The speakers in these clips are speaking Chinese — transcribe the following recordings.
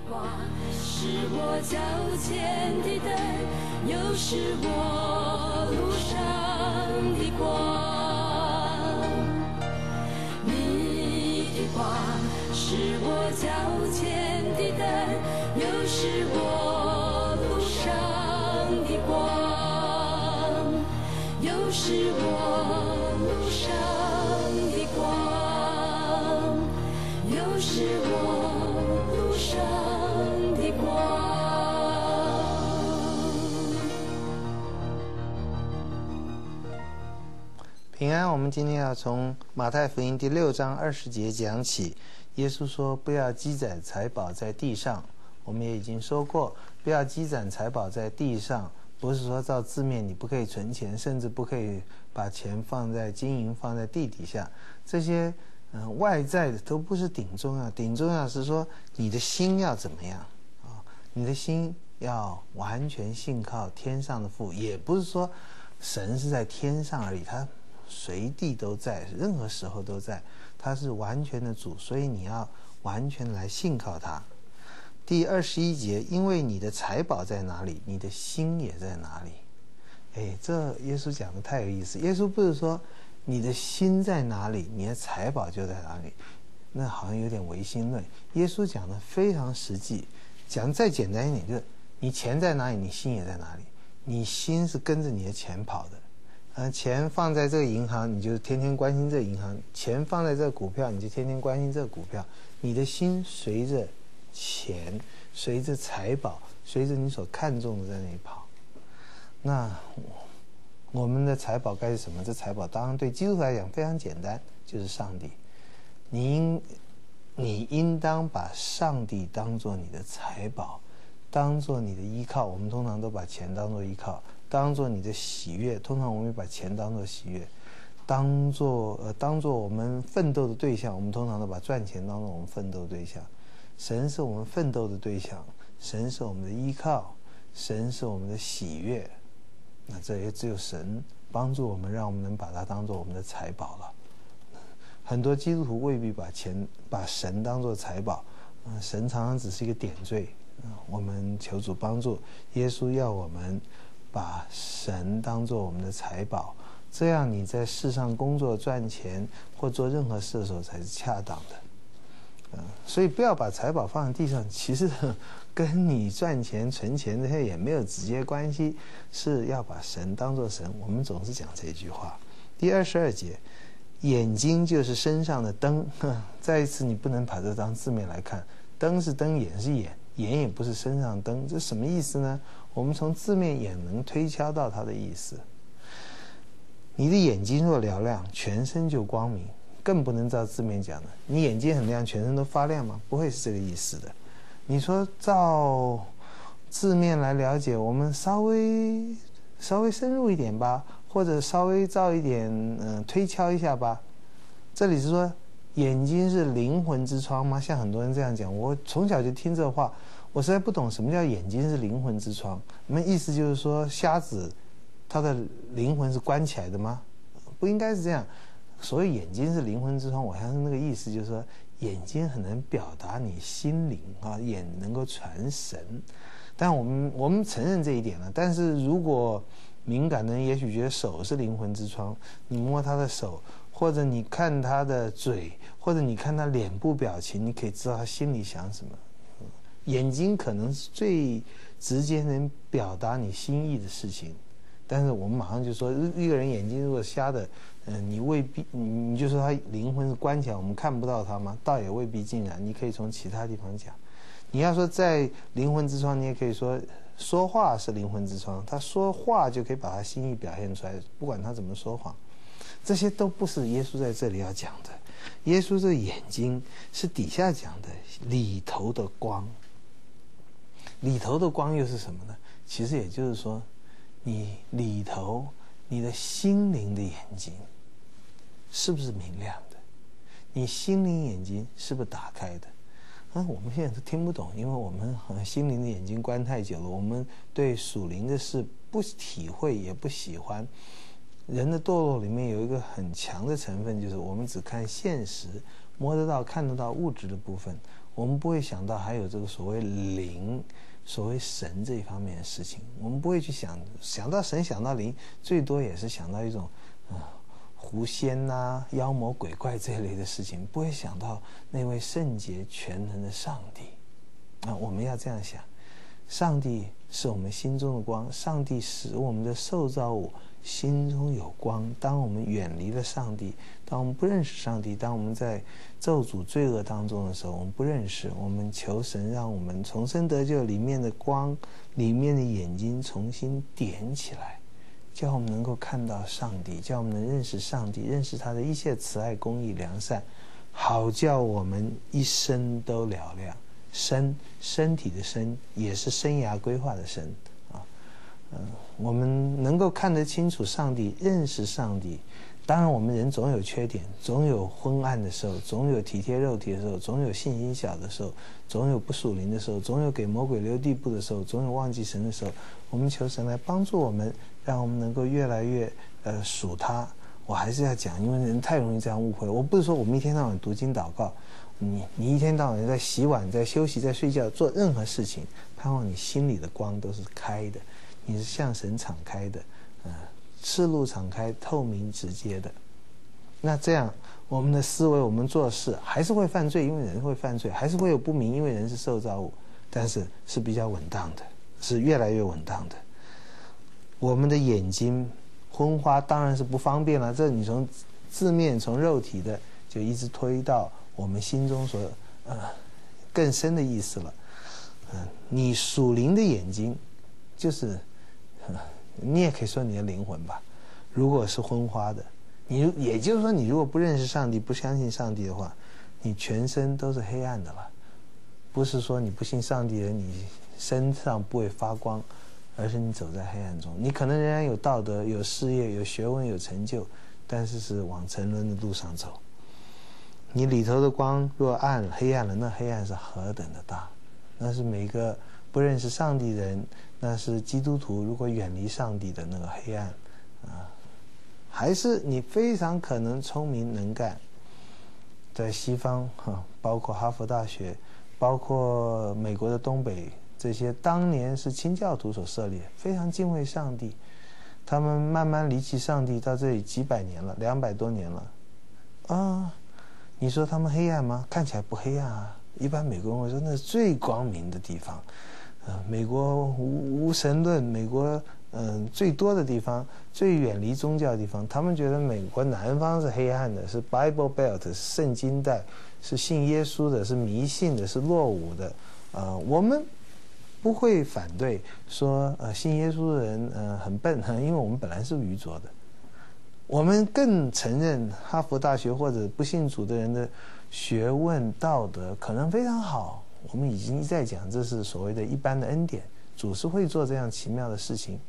光，是我脚前的灯，又是我路上的光。你的光是我脚前的灯，又是我路上的光，又是我路上的光，又是我路上的光。 平安，我们今天要从马太福音第6章20节讲起。耶稣说：“不要积攒财宝在地上。”我们也已经说过，不要积攒财宝在地上，不是说照字面你不可以存钱，甚至不可以把钱放在金银放在地底下。这些外在的都不是顶重要，顶重要是说你的心要怎么样啊？你的心要完全信靠天上的父，也不是说神是在天上而已，他随地都在，任何时候都在，他是完全的主，所以你要完全来信靠他。第21节，因为你的财宝在哪里，你的心也在哪里。这耶稣讲的太有意思。耶稣不是说你的心在哪里，你的财宝就在哪里，那好像有点唯心论。耶稣讲的非常实际，讲再简单一点，就是你钱在哪里，你心也在哪里。你心是跟着你的钱跑的。钱放在这个银行，你就天天关心这个银行；钱放在这个股票，你就天天关心这个股票。你的心随着钱，随着财宝，随着你所看重的在那里跑。那我们的财宝该是什么？这财宝当然对基督徒来讲非常简单，就是上帝。你应当把上帝当作你的财宝，当作你的依靠。我们通常都把钱当作依靠，当作你的喜悦。通常我们把钱当作喜悦，当作我们奋斗的对象。我们通常都把赚钱当作我们奋斗的对象。神是我们奋斗的对象，神是我们的依靠，神是我们的喜悦。那这也只有神帮助我们，让我们能把它当作我们的财宝了。很多基督徒未必把神当作财宝，神常常只是一个点缀。我们求主帮助，耶稣要我们把神当作我们的财宝，这样你在世上工作赚钱或做任何事的时候才是恰当的。所以不要把财宝放在地上，其实跟你赚钱存钱这些也没有直接关系，是要把神当作神。我们总是讲这句话。第22节，眼睛就是身上的灯。再一次，你不能把这当字面来看，灯是灯，眼是眼，眼也不是身上灯，这什么意思呢？我们从字面也能推敲到它的意思。你的眼睛若嘹亮，全身就光明。更不能照字面讲的，你眼睛很亮，全身都发亮吗？不会是这个意思的。你说照字面来了解，我们稍微深入一点吧，或者稍微照一点推敲一下吧。这里是说眼睛是灵魂之窗吗？像很多人这样讲，我从小就听这话，我实在不懂什么叫眼睛是灵魂之窗。那么意思就是说瞎子他的灵魂是关起来的吗？不应该是这样。所以眼睛是灵魂之窗，我相信那个意思就是说，眼睛很能表达你心灵啊，眼能够传神。但我们承认这一点了。但是如果敏感的人也许觉得手是灵魂之窗，你摸他的手，或者你看他的嘴，或者你看他脸部表情，你可以知道他心里想什么。眼睛可能是最直接能表达你心意的事情。但是我们马上就说，一个人眼睛如果瞎的，你未必，你就说他灵魂是关起来，我们看不到他吗？倒也未必尽然。你可以从其他地方讲。你要说在灵魂之窗，你也可以说话是灵魂之窗，他说话就可以把他心意表现出来，不管他怎么说谎。这些都不是耶稣在这里要讲的。耶稣这个眼睛是底下讲的里头的光。里头的光又是什么呢？其实也就是说，你里头你的心灵的眼睛是不是明亮的？你心灵眼睛是不是打开的？我们现在都听不懂，因为我们心灵的眼睛关太久了，我们对属灵的事不体会也不喜欢。人的堕落里面有一个很强的成分，就是我们只看现实，摸得到看得到物质的部分， 我们不会想到还有这个所谓灵、所谓神这一方面的事情。我们不会去想到神、想到灵，最多也是想到一种狐仙啊、妖魔鬼怪这一类的事情，不会想到那位圣洁全能的上帝。我们要这样想，上帝是我们心中的光，上帝使我们的受造物心中有光。当我们远离了上帝，当我们不认识上帝，当我们在咒诅罪恶当中的时候，我们不认识，我们求神让我们重生得救，里面的光，里面的眼睛重新点起来，叫我们能够看到上帝，叫我们能认识上帝，认识他的一切慈爱、公义、良善，好叫我们一生都了亮。身体的身也是生涯规划的生啊，我们能够看得清楚上帝，认识上帝。当然我们人总有缺点，总有昏暗的时候，总有体贴肉体的时候，总有信心小的时候，总有不属灵的时候，总有给魔鬼留地步的时候，总有忘记神的时候。我们求神来帮助我们，让我们能够越来越属他。我还是要讲，因为人太容易这样误会。我不是说我们一天到晚读经祷告，你一天到晚在洗碗、在休息、在睡觉，做任何事情，盼望你心里的光都是开的，你是向神敞开的，赤露敞开、透明直接的。那这样我们的思维，我们做事还是会犯罪，因为人会犯罪，还是会有不明，因为人是受造物，但是是比较稳当的，是越来越稳当的。我们的眼睛昏花当然是不方便了，这你从字面从肉体的就一直推到我们心中所更深的意思了。你属灵的眼睛就是你也可以说你的灵魂吧，如果是昏花的，也就是说你如果不认识上帝，不相信上帝的话，你全身都是黑暗的了。不是说你不信上帝的你身上不会发光，而是你走在黑暗中，你可能仍然有道德、有事业、有学问、有成就，但是是往沉沦的路上走。你里头的光若暗了、黑暗了，那黑暗是何等的大！那是每个不认识上帝的人，那是基督徒如果远离上帝的那个黑暗还是你非常可能聪明能干。在西方包括哈佛大学，包括美国的东北，这些当年是清教徒所设立，非常敬畏上帝。他们慢慢离弃上帝，到这里几百年了，200多年了你说他们黑暗吗？看起来不黑暗啊。一般美国人会说那是最光明的地方。美国无神论，美国最多的地方，最远离宗教的地方，他们觉得美国南方是黑暗的，是 Bible Belt， 是圣经带，是信耶稣的，是迷信的，是落伍的。我们不会反对说信耶稣的人很笨，因为我们本来是愚拙的。我们更承认哈佛大学或者不信主的人的学问道德可能非常好，我们已经一再讲这是所谓的一般的恩典，主是会做这样奇妙的事情。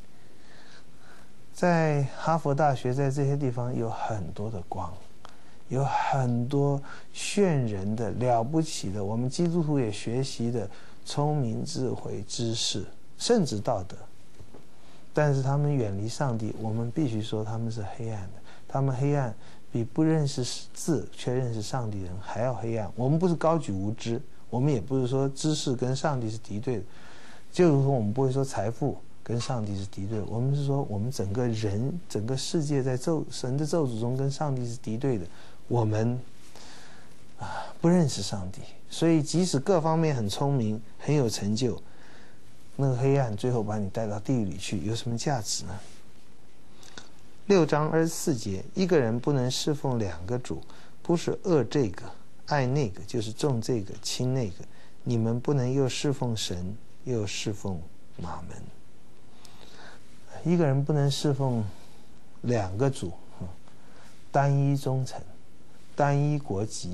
在哈佛大学，在这些地方有很多的光，有很多炫人的了不起的，我们基督徒也学习的聪明智慧知识甚至道德。但是他们远离上帝，我们必须说他们是黑暗的。他们黑暗比不认识字却认识上帝的人还要黑暗。我们不是高举无知，我们也不是说知识跟上帝是敌对的，就如同我们不会说财富跟上帝是敌对的，我们是说我们整个人整个世界在神的咒诅中跟上帝是敌对的。我们不认识上帝，所以即使各方面很聪明很有成就，那个黑暗最后把你带到地狱里去，有什么价值呢？6章24节，一个人不能侍奉2个主，不是恶这个爱那个，就是重这个轻那个。你们不能又侍奉神又侍奉马门。一个人不能侍奉2个主，单一忠诚，单一国籍。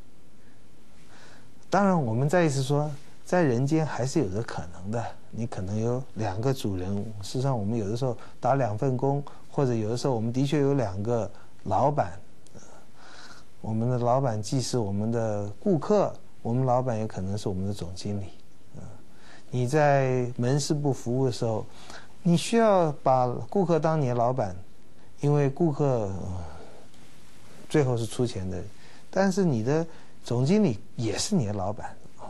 当然我们再一次说，在人间还是有着可能的，你可能有2个主人。事实上我们有的时候打2份工，或者有的时候我们的确有2个老板，我们的老板既是我们的顾客，我们老板也可能是我们的总经理。你在门市部服务的时候，你需要把顾客当你的老板，因为顾客最后是出钱的，但是你的总经理也是你的老板，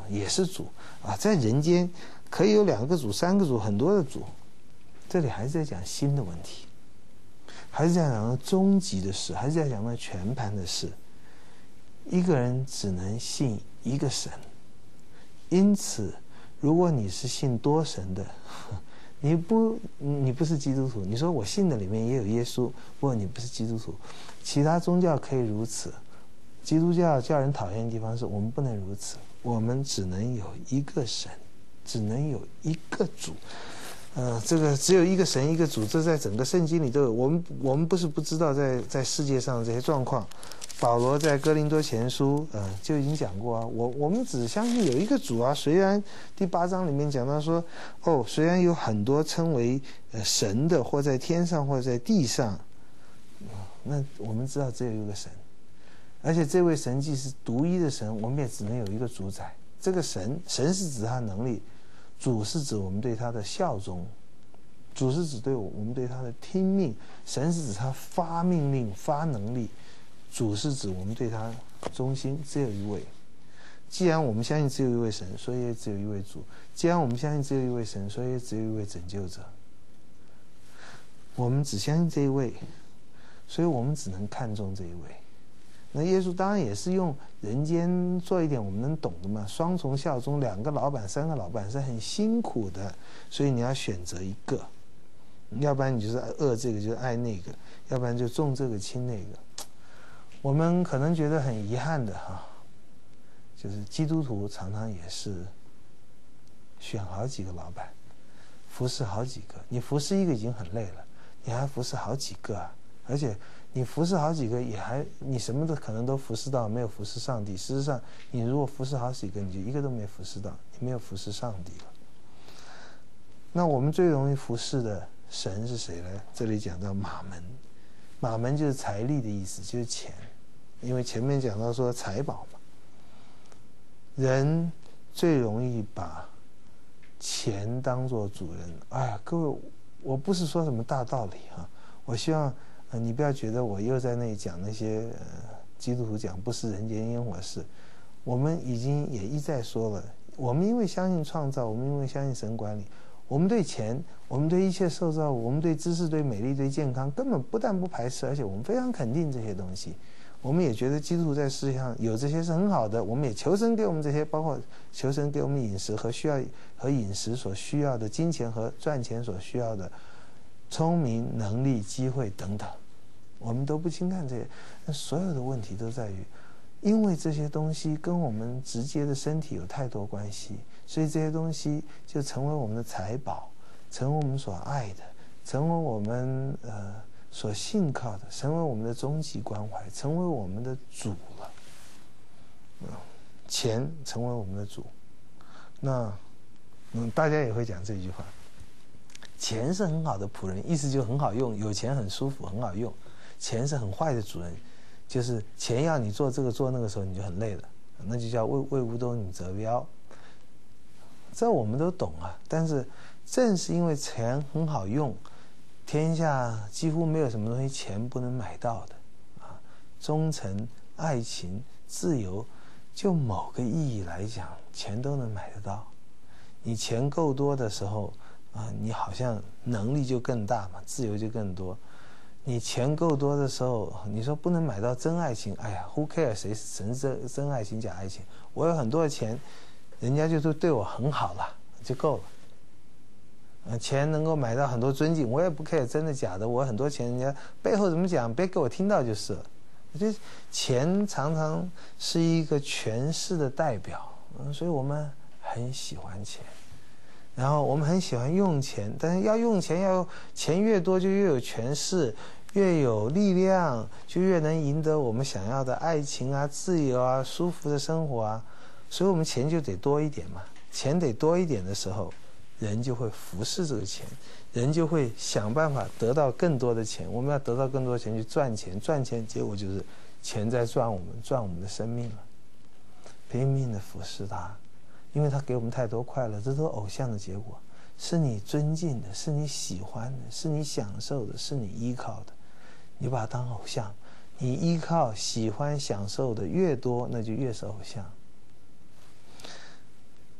也是主啊，在人间可以有2个主、3个主，很多的主。这里还是在讲心的问题，还是在讲到终极的事，还是在讲到全盘的事。一个人只能信一个神，因此，如果你是信多神的，你不是基督徒。你说我信的里面也有耶稣，不过你不是基督徒。其他宗教可以如此，基督教叫人讨厌的地方是我们不能如此，我们只能有一个神，只能有一个主。这个只有一个神一个主，这在整个圣经里都有。我们不是不知道在世界上这些状况。保罗在哥林多前书就已经讲过啊，我们只相信有一个主啊。虽然第8章里面讲到说，虽然有很多称为神的，或在天上或在地上，那我们知道只有一个神，而且这位神既是独一的神，我们也只能有一个主宰。这个神是指他的能力，主是指我们对他的效忠，主是指我们对他的听命，神是指他发命令发能力，主是指我们对他忠心。只有一位。既然我们相信只有一位神，所以也只有一位主。既然我们相信只有一位神，所以也只有一位拯救者。我们只相信这一位，所以我们只能看重这一位。那耶稣当然也是用人间做一点我们能懂的嘛，双重效忠，2个老板3个老板是很辛苦的，所以你要选择一个，要不然你就是恶这个就是爱那个，要不然就重这个轻那个。我们可能觉得很遗憾的就是基督徒常常也是选好几个老板，服侍好几个。你服侍一个已经很累了，你还服侍好几个啊！而且你服侍好几个你什么都可能都服侍到，没有服侍上帝。事实上，你如果服侍好几个，你就一个都没服侍到，你没有服侍上帝了。那我们最容易服侍的神是谁呢？这里讲到马门，马门就是财力的意思，就是钱。因为前面讲到说财宝嘛，人最容易把钱当作主人。各位，我不是说什么大道理我希望你不要觉得我又在那里讲那些基督徒讲不是人间烟火事。我们已经也一再说了，我们因为相信创造，我们因为相信神管理，我们对钱，我们对一切受造物，我们对知识、对美丽、对健康根本不但不排斥，而且我们非常肯定这些东西。我们也觉得基督徒在世界上有这些是很好的，我们也求神给我们这些，包括求神给我们饮食和饮食所需要的金钱和赚钱所需要的聪明、能力、机会等等，我们都不轻看这些。那所有的问题都在于，因为这些东西跟我们直接的身体有太多关系，所以这些东西就成为我们的财宝，成为我们所爱的，成为我们所信靠的，成为我们的终极关怀，成为我们的主了。钱成为我们的主。那大家也会讲这句话，钱是很好的仆人，意思就很好用，有钱很舒服，很好用。钱是很坏的主人，就是钱要你做这个做那个时候你就很累了，那就叫为五斗米折腰。这我们都懂啊，但是正是因为钱很好用，天下几乎没有什么东西钱不能买到的忠诚、爱情、自由，就某个意义来讲，钱都能买得到。你钱够多的时候你好像能力就更大嘛，自由就更多。你钱够多的时候，你说不能买到真爱情，who cares 谁是真爱情假爱情？我有很多的钱，人家就对我很好了，就够了。钱能够买到很多尊敬，我也不 care 真的假的。我很多钱，人家背后怎么讲，别给我听到就是了。我觉得钱常常是一个权势的代表，所以我们很喜欢钱，然后我们很喜欢用钱，但是要用钱，钱越多就越有权势，越有力量，就越能赢得我们想要的爱情啊、自由啊、舒服的生活啊。所以我们钱就得多一点嘛，钱得多一点的时候，人就会服侍这个钱，人就会想办法得到更多的钱。我们要得到更多的钱去赚钱，赚钱结果就是钱在赚我们的生命了，拼命的服侍他，因为他给我们太多快乐。这都是偶像的结果，是你尊敬的，是你喜欢的，是你享受的，是你依靠的，你把它当偶像。你依靠、喜欢、享受的越多，那就越是偶像。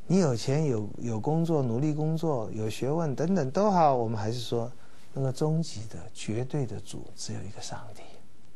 你有钱有工作，努力工作，有学问等等都好，我们还是说那个终极的绝对的主只有一个上帝。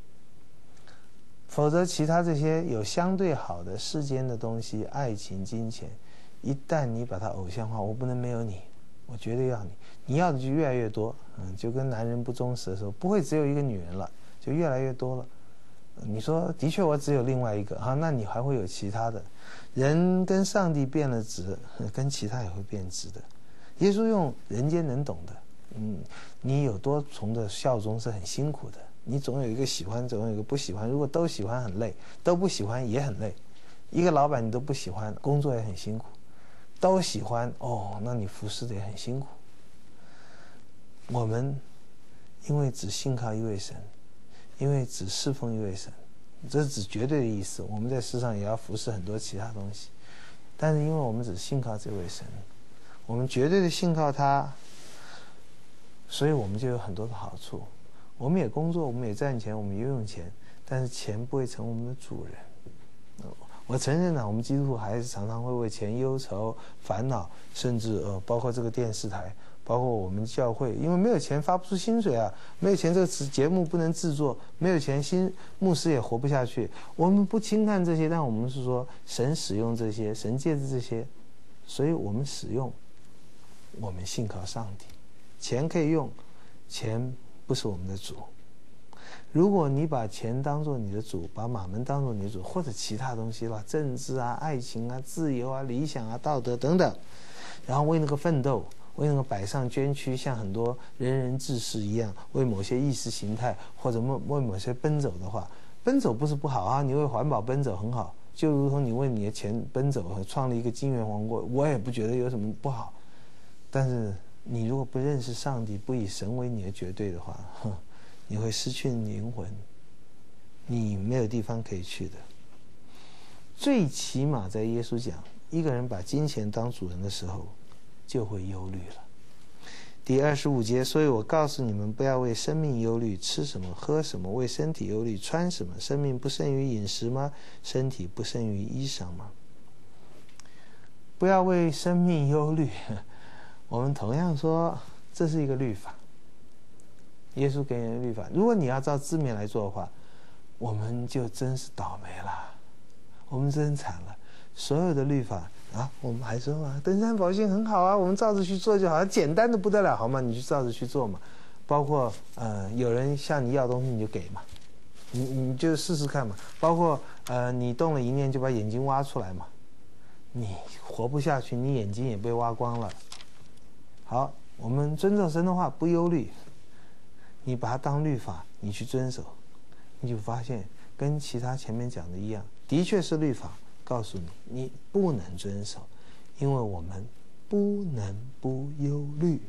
否则其他这些有相对好的世间的东西，爱情金钱，一旦你把它偶像化，我不能没有你，我绝对要你，你要的就越来越多，就跟男人不忠实的时候不会只有一个女人了，就越来越多了。你说的确我只有另外一个，那你还会有其他的。人跟上帝变了质，跟其他也会变质的。耶稣用人间能懂的，你有多重的效忠是很辛苦的，你总有一个喜欢，总有一个不喜欢，如果都喜欢很累，都不喜欢也很累。一个老板你都不喜欢，工作也很辛苦，都喜欢那你服侍的也很辛苦。我们因为只信靠一位神，因为只侍奉一位神，这是指绝对的意思。我们在世上也要服侍很多其他东西，但是因为我们只信靠这位神，我们绝对的信靠他，所以我们就有很多的好处。我们也工作，我们也赚钱，我们也用钱，但是钱不会成为我们的主人。我承认我们基督徒还是常常会为钱忧愁烦恼，甚至包括这个电视台，包括我们教会，因为没有钱发不出薪水啊，没有钱这个节目不能制作，没有钱牧师也活不下去。我们不轻看这些，但我们是说神使用这些，神借着这些，所以我们使用，我们信靠上帝。钱可以用，钱不是我们的主。如果你把钱当作你的主，把马门当作你的主，或者其他东西啦，政治啊、爱情啊、自由啊、理想啊、道德等等，然后为那个奋斗，为那个摆上捐躯，像很多仁人志士一样，为某些意识形态或者为某些奔走的话，奔走不是不好啊，你为环保奔走很好，就如同你为你的钱奔走，创立一个金元王国，我也不觉得有什么不好。但是你如果不认识上帝，不以神为你的绝对的话，你会失去你灵魂，你没有地方可以去的。最起码在耶稣讲，一个人把金钱当主人的时候，就会忧虑了。第25节，所以我告诉你们，不要为生命忧虑，吃什么喝什么；为身体忧虑，穿什么。生命不胜于饮食吗？身体不胜于衣裳吗？不要为生命忧虑。我们同样说，这是一个律法。耶稣给人的律法，如果你要照字面来做的话，我们就真是倒霉了，我们真惨了。所有的律法我们还说登山宝训很好啊，我们照着去做就好，简单的不得了，好吗？你就照着去做嘛。包括有人向你要东西，你就给嘛，你就试试看嘛。包括你动了一念就把眼睛挖出来嘛，你活不下去，你眼睛也被挖光了。好，我们遵守神的话，不忧虑。你把它当律法，你去遵守，你就发现跟其他前面讲的一样，的确是律法告诉你，你不能遵守，因为我们不能不忧虑。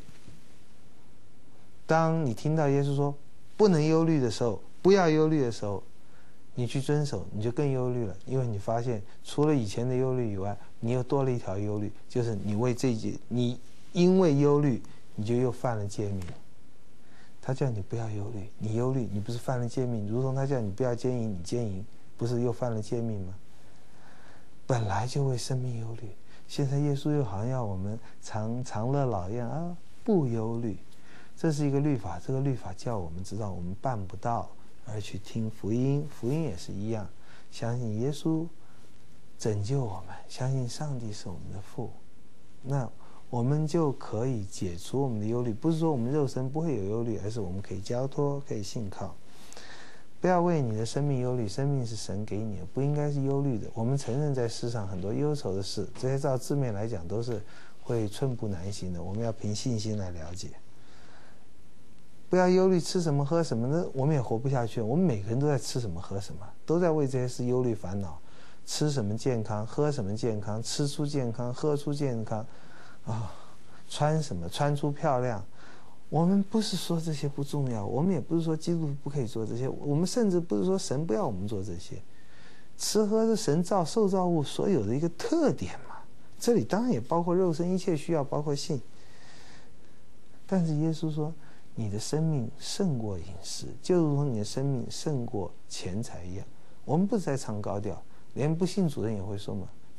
当你听到耶稣说不能忧虑的时候，不要忧虑的时候，你去遵守，你就更忧虑了，因为你发现除了以前的忧虑以外，你又多了一条忧虑，就是你为这件，你因为忧虑，你就又犯了诫命。他叫你不要忧虑，你忧虑，你不是犯了诫命？如同他叫你不要奸淫，你奸淫，不是又犯了诫命吗？本来就为生命忧虑，现在耶稣又好像要我们长乐老样不忧虑。这是一个律法，这个律法叫我们知道我们办不到，而去听福音。福音也是一样，相信耶稣拯救我们，相信上帝是我们的父，那我们就可以解除我们的忧虑。不是说我们肉身不会有忧虑，而是我们可以交托，可以信靠。不要为你的生命忧虑，生命是神给你的，不应该是忧虑的。我们承认在世上很多忧愁的事，这些照字面来讲都是会寸步难行的，我们要凭信心来了解。不要忧虑吃什么喝什么的，我们也活不下去。我们每个人都在吃什么喝什么，都在为这些事忧虑烦恼。吃什么健康，喝什么健康，吃出健康，喝出健康穿什么穿出漂亮。我们不是说这些不重要，我们也不是说基督徒不可以做这些，我们甚至不是说神不要我们做这些。吃喝是神受造物所有的一个特点嘛，这里当然也包括肉身一切需要，包括性。但是耶稣说你的生命胜过饮食，就如同你的生命胜过钱财一样。我们不是在唱高调，连不信主的人也会说嘛，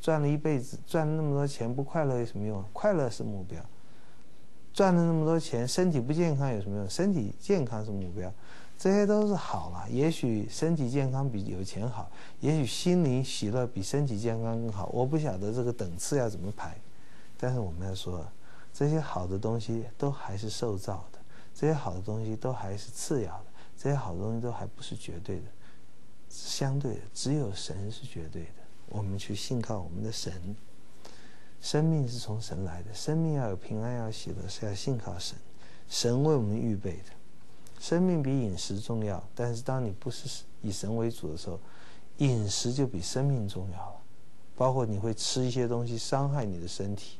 赚了一辈子，赚了那么多钱，不快乐有什么用？快乐是目标。赚了那么多钱，身体不健康有什么用？身体健康是目标。这些都是好了，也许身体健康比有钱好，也许心灵喜乐比身体健康更好。我不晓得这个等次要怎么排，但是我们要说，这些好的东西都还是受造的，这些好的东西都还是次要的，这些好的东西都还不是绝对的，相对的，只有神是绝对的。我们去信靠我们的神，生命是从神来的，生命要有平安，要喜乐，是要信靠神，神为我们预备的。生命比饮食重要，但是当你不是以神为主的时候，饮食就比生命重要了。包括你会吃一些东西伤害你的身体，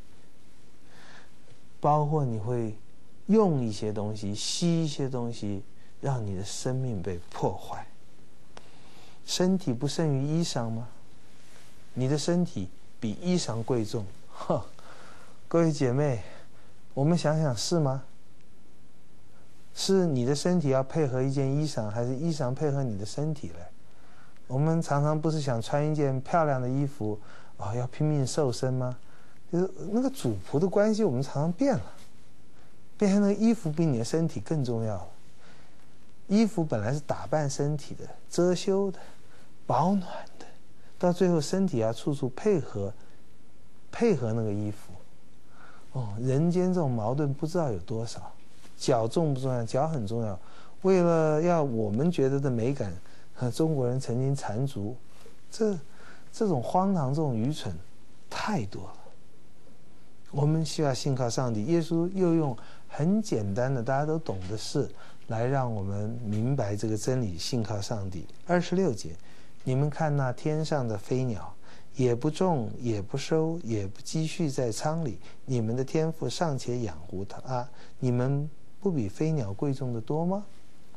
包括你会用一些东西、吸一些东西，让你的生命被破坏。身体不胜于衣裳吗？你的身体比衣裳贵重。各位姐妹，我们想想是吗？是你的身体要配合一件衣裳，还是衣裳配合你的身体来？我们常常不是想穿一件漂亮的衣服，要拼命瘦身吗？就是那个主仆的关系，我们常常变了，变成那个衣服比你的身体更重要了。衣服本来是打扮身体的、遮羞的、保暖的，到最后身体要处处配合那个衣服。人间这种矛盾不知道有多少。脚重不重要？脚很重要。为了要我们觉得的美感，中国人曾经缠足，这种荒唐、这种愚蠢太多了。我们需要信靠上帝。耶稣又用很简单的大家都懂的事来让我们明白这个真理，信靠上帝。26节，你们看那天上的飞鸟，也不种，也不收，也不积蓄在仓里，你们的天父尚且养活它，你们不比飞鸟贵重的多吗？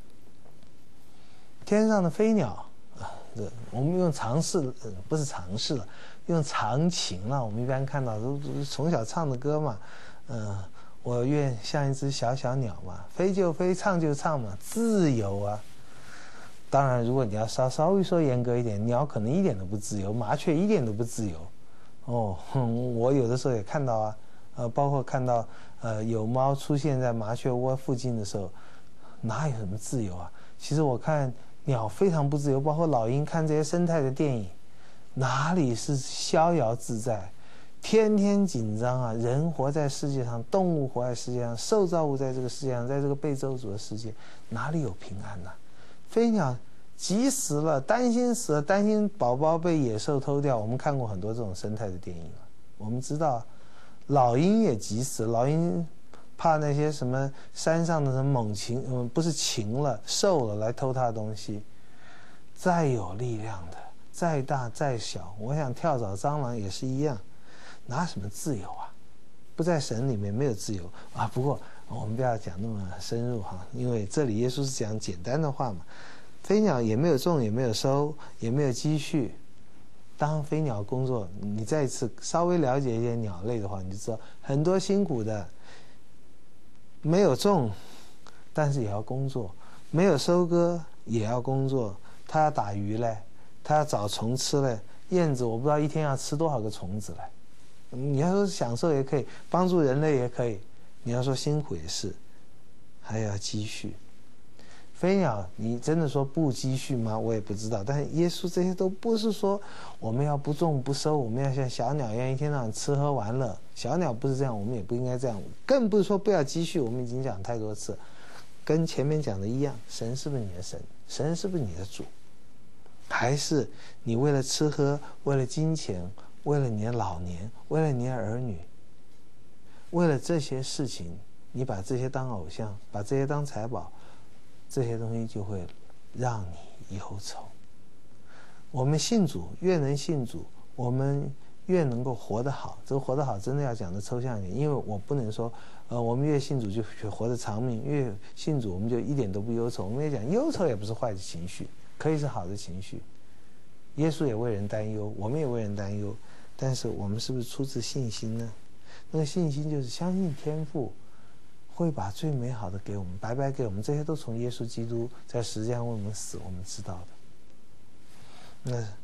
天上的飞鸟我们用常识，不是常识了，用常情了。我们一般看到都从小唱的歌嘛，我愿像一只小小鸟嘛，飞就飞，唱就唱嘛，自由啊。当然，如果你要稍微说严格一点，鸟可能一点都不自由，麻雀一点都不自由。我有的时候也看到啊，包括看到有猫出现在麻雀窝附近的时候，哪有什么自由啊？其实我看鸟非常不自由，包括老鹰看这些生态的电影，哪里是逍遥自在？天天紧张啊！人活在世界上，动物活在世界上，受造物在这个世界上，在这个被咒诅的世界，哪里有平安呢？飞鸟急死了，担心死了，担心宝宝被野兽偷掉。我们看过很多这种生态的电影，我们知道，老鹰也急死了，老鹰怕那些什么山上的什么猛禽，不是禽了，兽了来偷它的东西。再有力量的，再大再小，我想跳蚤、蟑螂也是一样，哪什么自由啊？不在神里面没有自由啊。不过我们不要讲那么深入哈，因为这里耶稣是讲简单的话嘛。飞鸟也没有种，也没有收，也没有积蓄。当飞鸟工作，你再次稍微了解一些鸟类的话，你就知道很多辛苦的，没有种，但是也要工作；没有收割，也要工作。它要打鱼嘞，它要找虫吃嘞。燕子我不知道一天要吃多少个虫子嘞。你要说享受也可以，帮助人类也可以，你要说辛苦也是，还要积蓄。飞鸟，你真的说不积蓄吗？我也不知道。但是耶稣这些都不是说我们要不种不收，我们要像小鸟一样一天到晚吃喝玩乐。小鸟不是这样，我们也不应该这样。更不是说不要积蓄，我们已经讲太多次，跟前面讲的一样。神是不是你的神？神是不是你的主？还是你为了吃喝，为了金钱，为了你的老年，为了你的儿女，为了这些事情，你把这些当偶像，把这些当财宝，这些东西就会让你忧愁。我们信主，越能信主，我们越能够活得好。这个活得好真的要讲的抽象一点，因为我不能说我们越信主就活得长命，越信主我们就一点都不忧愁。我们也讲忧愁也不是坏的情绪，可以是好的情绪。耶稣也为人担忧，我们也为人担忧，但是我们是不是出自信心呢？那个信心就是相信天父会把最美好的给我们，白白给我们，这些都从耶稣基督在十字架为我们死，我们知道的。那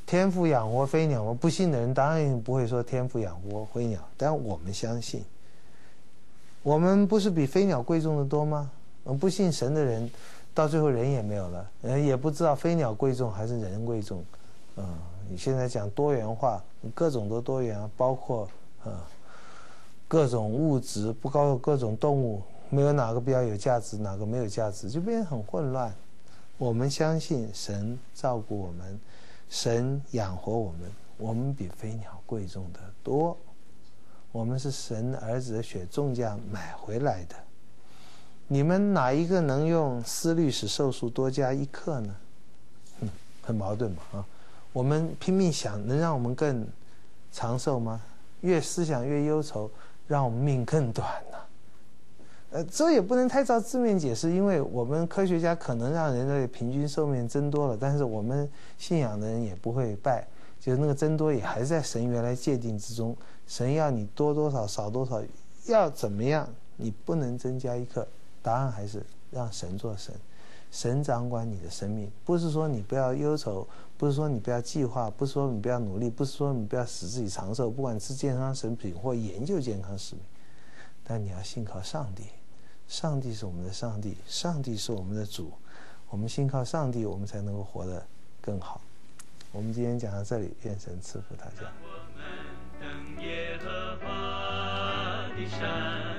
天父养活飞鸟吗？不信的人当然不会说天父养活飞鸟，但我们相信。我们不是比飞鸟贵重的多吗？不信神的人，到最后人也没有了，也不知道飞鸟贵重还是人贵重。你现在讲多元化，各种都多元，包括各种物质，包括各种动物，没有哪个比较有价值，哪个没有价值，就变得很混乱。我们相信神照顾我们，神养活我们，我们比飞鸟贵重的多。我们是神儿子的血重价买回来的。你们哪一个能用思虑使寿数多加1克呢？很矛盾嘛我们拼命想，能让我们更长寿吗？越思想越忧愁，让我们命更短呢。这也不能太照字面解释，因为我们科学家可能让人类平均寿命增多了，但是我们信仰的人也不会拜，就是那个增多也还是在神原来界定之中。神要你多多少少多少，要怎么样，你不能增加1克。答案还是让神做神，神掌管你的生命。不是说你不要忧愁，不是说你不要计划，不是说你不要努力，不是说你不要使自己长寿，不管吃健康食品或研究健康食品，但你要信靠上帝。上帝是我们的上帝，上帝是我们的主，我们信靠上帝，我们才能够活得更好。我们今天讲到这里，愿神赐福大家。 耶和华的山